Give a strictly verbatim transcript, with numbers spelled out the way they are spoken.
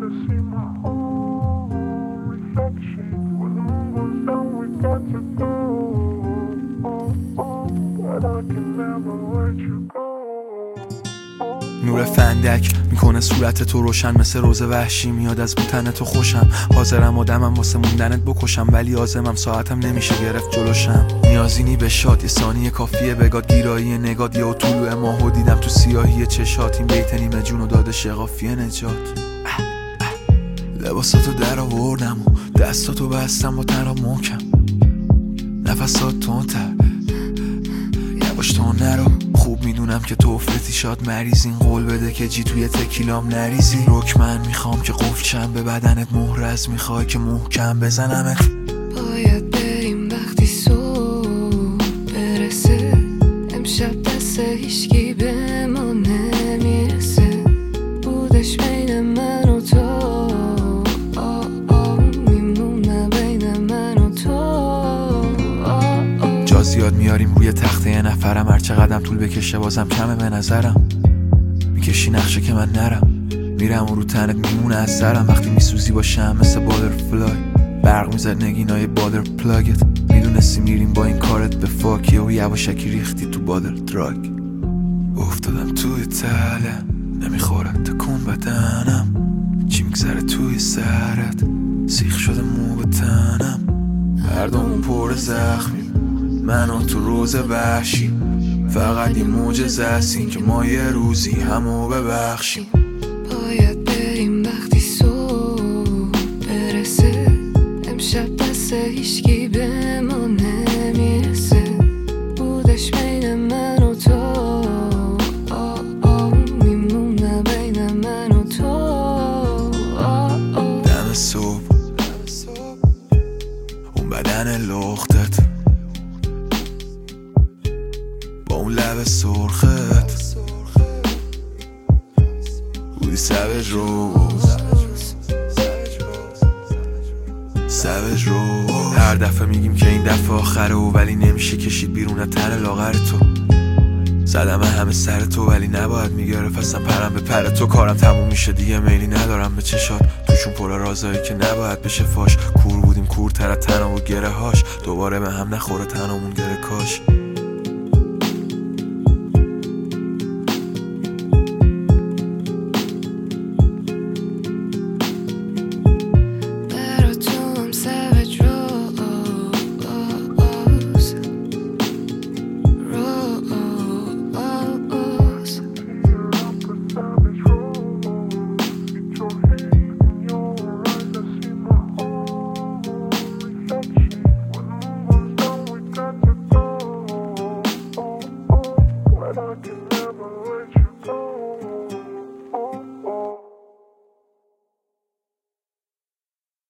to see my own reflection. When all was done, we got to go. Oh, oh, but I can never let you go. نور فندک میکنه صورت تو روشن، مثل روز وحشی میاد از بوتن تو خوشم. حاضرم آدمم واسه موندنت بکشم، ولی آزمم ساعتم نمیشه گرفت جلوشم. نیازینی به شاد، یه ثانیه کافیه بگاد گیرایی نگاد. یه طلوع ماهو دیدم تو سیاهی چشات، این بیت نیمه جونو داده شقافیه نجات. لباساتو در آوردم و دستاتو بستم با تنها محکم. نفسات تندتر یواش تو نرو، خوب میدونم که تو افرتی شاد مریض. این قول بده که جی توی تکیلام نریزی. رک من میخوام که قفل شم به بدنت، مهرز میخوای که محکم بزنمت. باید بریم وقتی صبح برسه، امشب دست هیچکی به ما نمیرسه. بودش بین من و تو، آه آه میمونه بین من و تو. آه آه. جا زیاد میاریم روی تخته یه نفرم، هر چقدرم طول بکشه بازم کمه به نظرم. میکشی نقشه که من نرم، میرم و رو تنت میمونه از سرم. وقتی میسوزی باشم مثل بادرفلای، برق میزد نگینای بادر پلاگت. میدونستی میریم با این کارت به فاکیه و یواشکی ریختی تو بادر دراگ. افتادم توی تله نمیخورد تکون بدنم، چی میگذره توی سرت سیخ شده مو به تنم. هر دومون پر زخمی، منو تو روز وحشی. فقط یه معجزه است این که ما یه روزی همو ببخشیم. باید بریم وقتی صبح برسه، امشب دست هیچکی به ما نمیرسه. بودش بین من و تو، آه آه میمونه بین من و تو. آه آه. دم صبح اون بدن لختت با اون لب سرخت بودی سوج روز سوج روز. هر دفعه میگیم که این دفعه آخره و ولی نمیشه کشید بیرون تن لاغر تو. زدم همه سر تو ولی نباید میگرفت اصلا پرم به پر تو. کارم تموم میشه دیگه، میلی ندارم به چشات، توشون پر رازایی که نباید بشه فاش. کور بودیم کورتر از تنم و گره هاش، دوباره به هم نخوره تنمون گره کاش.